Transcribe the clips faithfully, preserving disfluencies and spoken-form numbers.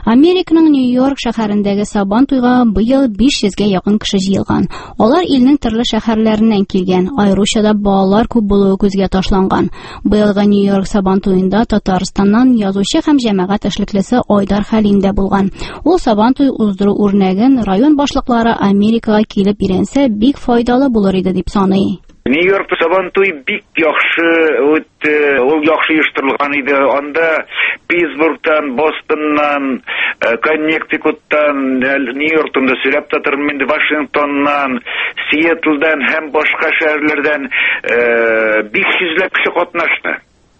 Американың Нью-Йорк шәһәрендәге Сабан туйга быел биш йөзгә якын кеше җыелган. Алар илнең төрле шәһәрләреннән килгән, аеруча да балалар күп булуы күзгә ташланган. Быелгы Нью-Йорк Сабан туенда Татарстаннан язучы һәм җәмәгать эшлеклесе Айдар Хәлим дә булган. Ул Сабан туй уздыру үрнәген район башлыклары Америкага килеп өйрәнсә, бик файдалы булыр иде дип саный. Нью-Йоркта Сабан туй бик яхшы үтте, ул яхшы оештырылган иде. Анда Питтсбургтан, Бостоннан, Коннектикуттан, Нью-Йорктан да сөйләп татырмын инде, Вашингтоннан, Сиэтлдан һәм башка шәһәрләрдән бик йөзләп кеше катнашты.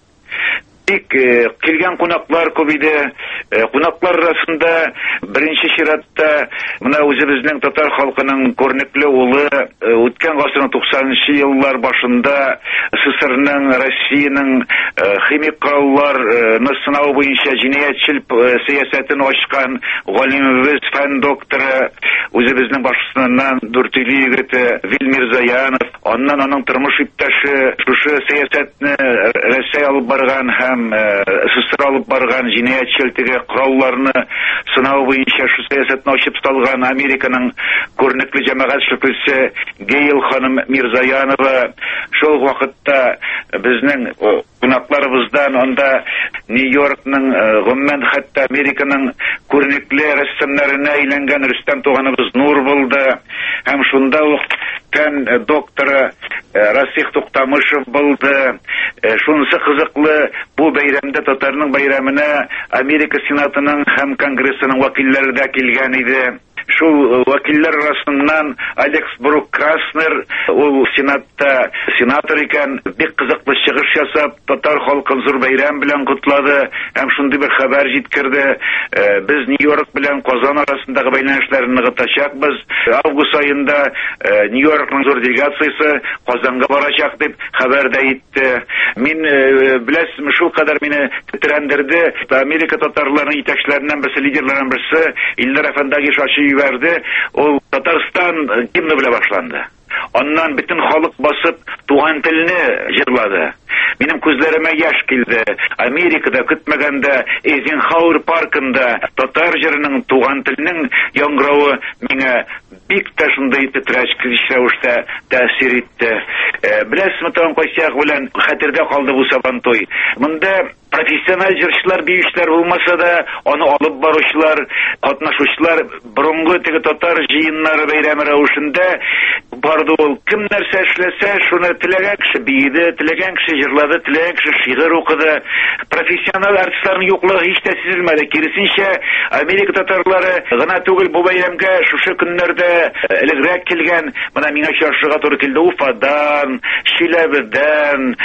Бик килгән кунаклар күп иде. Кунаклар арасында беренче чиратта менә үзебезнең татар халкының күренекле улы, үткән гасырның туксанынчы еллар башында СССРның, Россиянең химик коралларны сынау буенча җинаятьчел сәясәтен ачкан галимебез, фән докторы, үзебезнең башчысыннан дүртөйле егете Вилмирзаянов, аннан аның тормыш иптәше шушы сәясәтне Россия алып барган һәм СССР алып барган җинаятьчел теге коралларны сынау буенча шу сәясәтне ачып салган Американың күренекле җәмәгать эшлеклесе Гейл ханым Мирзаянова, шул вакытта безнең кунакларыбыздан анда Нью-Йоркның, гомумән хәтта Американың күренекле рәссамнарына әйләнгән Рөстәм туганыбыз Нур булды, һәм шунда ук фән докторы Расих Туктамышев булды. Шунысы кызыклы, бу бәйрәмдә татарның бәйрәменә Америка Сенатының һәм Конгрессының вәкилләре дә килгән иде. Шул вәкилләр арасыннан Алекс Брук Краснер, ул Сенатта сенатор икән, бик кызыклы чыгыш ясап, татар халкын зур бәйрәм белән котлады, һәм шундый бер хәбәр җиткерде. Без Нью-Йорк белән Казан арасындагы бәйләнешләрне ныгытачакбыз. Август аенда Нью-Йоркның зур делегациясе Казанга барачак дип хәбәр дә итте. Мин беләсезме, шул кадәр мине тетрәндерде. Америка татарларының итәкчеләреннән берсе, лидерларының берсе Илдар Әфәндәгиш ачы җибәрде. Ул Татарстан гимны белән башланды. Аннан бөтен халык басып туган телне җырлады. Минем күзләремә яшь килде. Америкада көтмәгәндә Эйзенхауэр паркында татар җырының, туган теленең яңгыравы миңа бик тә шундый тетрәчкеч рәвештә тәэсир итте. Беләсезме, тагын кайсыяк белән хәтердә калды бу Сабан туй. Монда профессиональ җырчылар, биючеләр булмаса да, аны алып баручылар, катнашучылар борынгы теге татар җыеннары бәйрәме рәвешендә барды ул. Кем нәрсә эшләсә, шуны теләгән кеше биеде, теләгән кеше җырлады, теләгән кеше шигырь укыды. Профессиональ артистларның юклыгы һич тә сизелмәде. Киресенчә, Америка татарлары гына түгел, бу бәйрәмгә шушы көннәрдә элегрәк килгән, менә миңа чаршыга туры килде, Уфадан, Чиләбедән,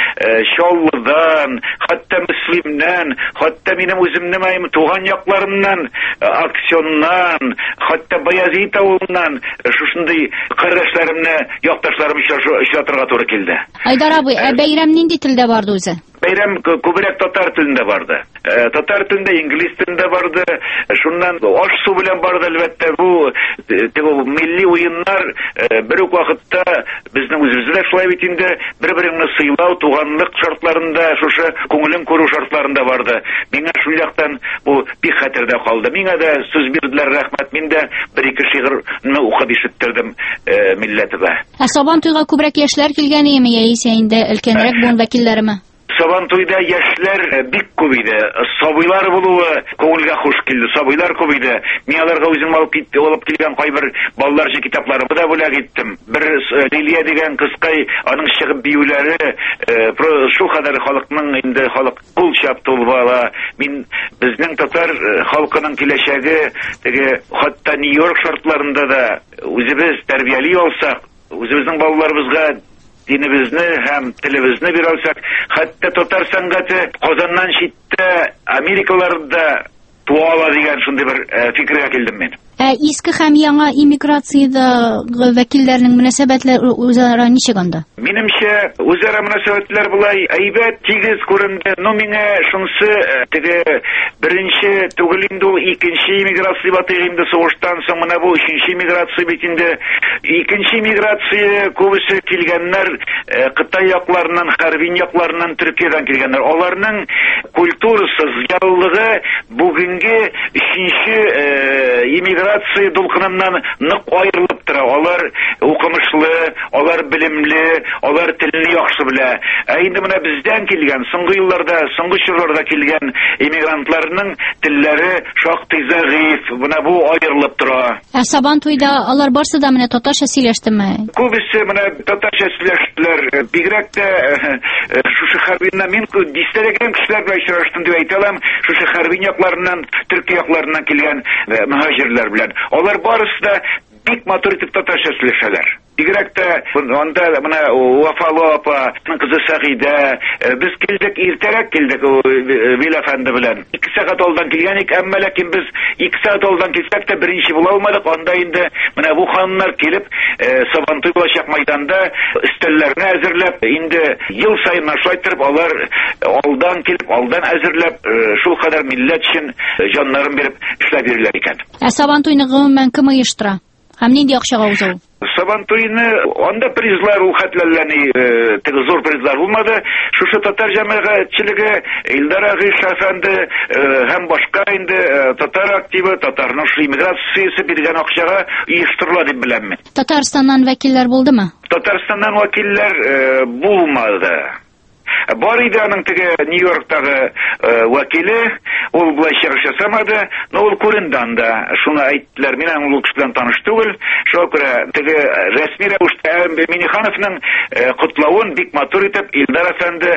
Чаллыдан, хәтта Мөслимнән, хәтта минем үземнең туган якларымнан, Аксионнан, хәтта Баязит авылыннан шушындый кардәшләремне, якташларым очратырга туры килде. Айдар абый, ә бәйрәм нинди телдә барды үзе? Бәйрәм күбрәк татар телендә барды. Татар телендә, инглиз телендә барды. Шуннан аш-су белән барды, әлбәттә. Бу теге милли уеннар бер үк вакытта безнең үзебездә шулай бит инде, бер-береңне сыйлау, туганлык шартларында, шушы күңелен күрү шартларында барды. Миңа шул яктан бу бик хәтердә калды. Миңа да сүз бирделәр, рәхмәт. Мин дә бер-ике шигырьне укып ишеттердем милләтебә. Ә Сабан туйга күбрәк яшьләр килгәнеме, яисә инде өлкәнрәк буын вәкилләреме? Сабан туйда яшьләр бик күп иде. Сабыйлар булуы күңелгә хуш килде. Сабыйлар күп иде. Мин аларга үзем алып китте, алып килгән кайбер балаларча китапларымны да бүләк иттем. Бер Лилия дигән кызкай, аның чыгып биюләре, шул кадәр халыкның инде халык кул чаптыл бала. Мин безнең татар халкының киләчәге, теге хәтта Нью-Йорк шартларында да үзебез тәрбияли алсак, үзебезнең балаларыбызга динебезне һәм телебезне бирә алсак, хәтта татар сәнгате Казаннан читтә, Америкаларда туала дигән шундый бер фикергә килдем мин. Ә иске һәм яңа иммиграциядәге вәкилләрнең мөнәсәбәтләре үзара ничек анда? Минемчә, үзара мөнәсәбәтләр булай әйбәт, тигез күренде. Ну, миңа шунысы теге беренче түгел инде ул икенче иммиграция батыр инде сугыштан соң менә бу өченче иммиграция бит инде. Икенче иммиграция күбесе килгәннәр Кытай якларыннан, Харбин якларыннан, Төркиядән килгәннәр. Аларның культурасы, зыялылыгы бүгенге өченче иммиграция дулкыныннан нык аерылып тора. Алар укымышлы, алар белемле, алар телне яхшы белә. Ә инде менә бездән килгән, соңгы елларда, соңгы чорларда килгән иммигрантларның телләре шактый зәгыйфь. Менә бу аерылып тора. Ә Сабантуйда алар барсы да менә татарча сөйләштеме? Күбесе менә татарча сөйләштеләр. Бигрәк тә шушы Харбиннан мин дистәләгән кешеләр белән очраштым дип әйтә алам. Шушы Харбин якларыннан, Төркия якларыннан килгән мөхаҗирләр белән. Алар барысы да бик матур итеп татарча сөйләшәләр. Бигрәк тә анда менә Вафалы апа, кызы Сәгыйдә, без килдек, иртәрәк килдек Вил әфәнде белән. ике сәгать алдан килгәник, әмма ләкин без ике сәгать алдан килсәк тә беренче була алмадык. Анда инде менә бу ханымнар килеп, Сабантуй булачак мәйданда өстәлләрне әзерләп, инде ел саен нашлайтырып, алар алдан килеп, алдан әзерләп, шул кадәр милләт өчен җаннарын биреп эшләп бирәләр икән. Ә Сабантуйны гомумән кем оештыра? Һәм нинди акчага уза ул? Сабантуйны анда призлар ул хәтләләни, теге зур призлар булмады. Шушы татар җәмәгатьчелеге, Илдар Агыш әфәнде һәм башка инде татар активы, татарның шу иммиграциясе биргән акчага оештырыла дип беләм мин. Татарстаннан вәкилләр булдымы? Татарстаннан вәкилләр булмады. Бар иде аның теге Нью-Йорктагы вәкиле, ул булай чыгыш ясамады, но ул күренде анда. Шуны әйттеләр, мин ул кеше белән таныш түгел. Шуңа күрә теге рәсми рәвештә Минихановның котлавын бик матур итеп Илдар әфәнде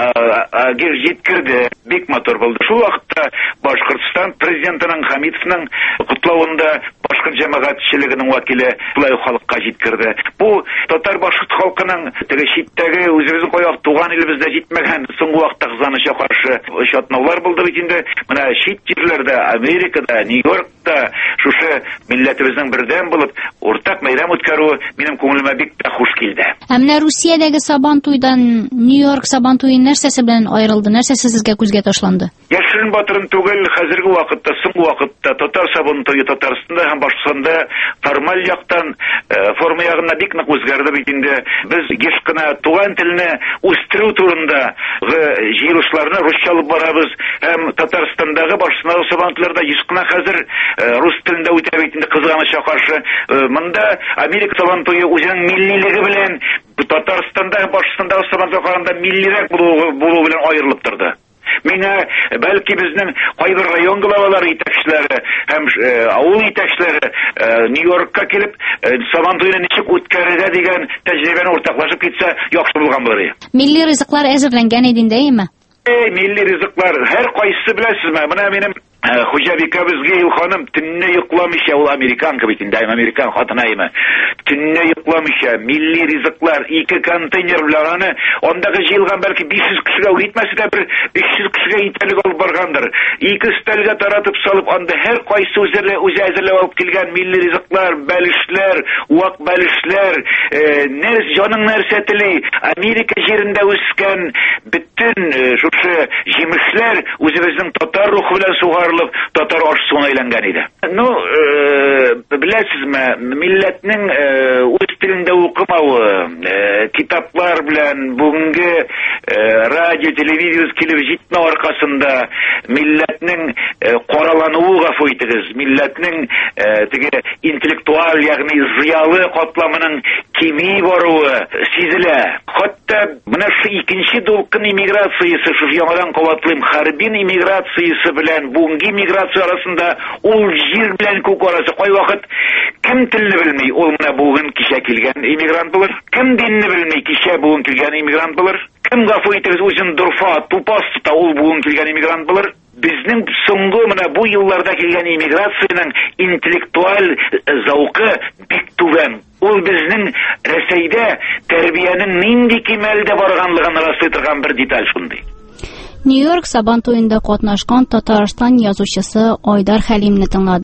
җиткерде. Бик матур булды. Шул вакытта Башкортстан президентының Хамитовның котлавында башкорт җәмәгатьчелегенең вәкиле булай халыкка җиткерде. Бу татар башкорт халкының теге читтәге үзебезнең каяк туган илебездә җитмәгән соңгы вакытта кызганыча каршы шатнаулар булды бит инде. Менә чит җирләрдә, Америкада, Нью-Йоркта шушы милләтебезнең бердәм булып уртак бәйрәм үткәрү минем күңелемә бик тә хуш килде. Ә менә Русиядәге Сабантуйдан Нью-Йорк Сабантуй нәрсәсе белән аерылды? Нәрсәсе сезгә күзгә ташланды? Яшерен батырын түгел, хәзерге вакытта, соңгы вакытта татар Сабантуе Татарстанда һәм Башкортстанда формаль яктан форма ягына бик нык үзгәрде бит инде. Без еш кына туган телне үстерү турында җыелышларны русча алып барабыз һәм Татарстандагы Башкортстандагы Сабантуйларда еш кына хәзер рус телендә үтә бит инде кызганыча каршы. Монда Америка Сабантуе үзенең миллилеге белән Татарстанда һәм Башкортстандагы Сабантуйга караганда миллирәк булу белән аерылып торды. Миңа бәлки безнең кайбер район главалары итәкчеләре һәм авыл итәкчеләре Нью-Йоркка килеп Сабантуйны ничек үткәрергә дигән тәҗрибәне уртаклашып китсә яхшы булган булыр. Милли ризыклар әзерләнгән иде инде. Милли ризыклар һәр кайсы беләсезме? Менә минем Хуҗабика безгә ил ханым төнне йокламыйча, ул американка бит инде, американ хатынаймы. Төнне йокламыйча милли ризыклар ике контейнер белән аны андагы җыелган бәлки биш йөз кешегә үтмәсә дә бер биш йөз кешегә итәлек алып баргандыр. Ике стәлгә таратып салып анда һәр кайсы үзләре үзе әзерләп алып килгән милли ризыклар, бәлешләр, вак бәлешләр, нәрс җаның нәрсә тели, Америка җирендә үскән бөтен шушы җимешләр үзебезнең татар рухы белән сугар татар ашсуына әйләнгән иде. Ну, беләсезме, милләтнең үз телендә укымавы, китаплар белән бүгенге радио, телевизия килеп җитмәү аркасында милләтнең каралануы, гафу итегез, милләтнең теге интеллектуаль, ягъни зыялы катламының кими баруы сизелә. Хатта менә шу икенче дулкын иммиграциясе, шу яңадан кабатлыйм, Харбин иммиграциясе белән бүгенге иммиграция арасында ул җир белән күк арасы кайвакыт кем телне белми, ул менә бүген кичә килгән иммигрант булыр. Кем динне белми, кичә бүген килгән иммигрант булыр. Кем гафу итегез үзен дурфа, тупас тута, ул бүген килгән иммигрант булыр. Безнең соңгы менә бу елларда килгән иммиграциянең интеллектуаль зауқы бик түбән. Ул безнең Рәсәйдә тәрбиянең нинди кимәлдә барганлыгын раслый торган бер деталь шундый. Нью-Йорк Сабантуенда катнашкан Татарстан язучысы Айдар Хәлимне тыңлады.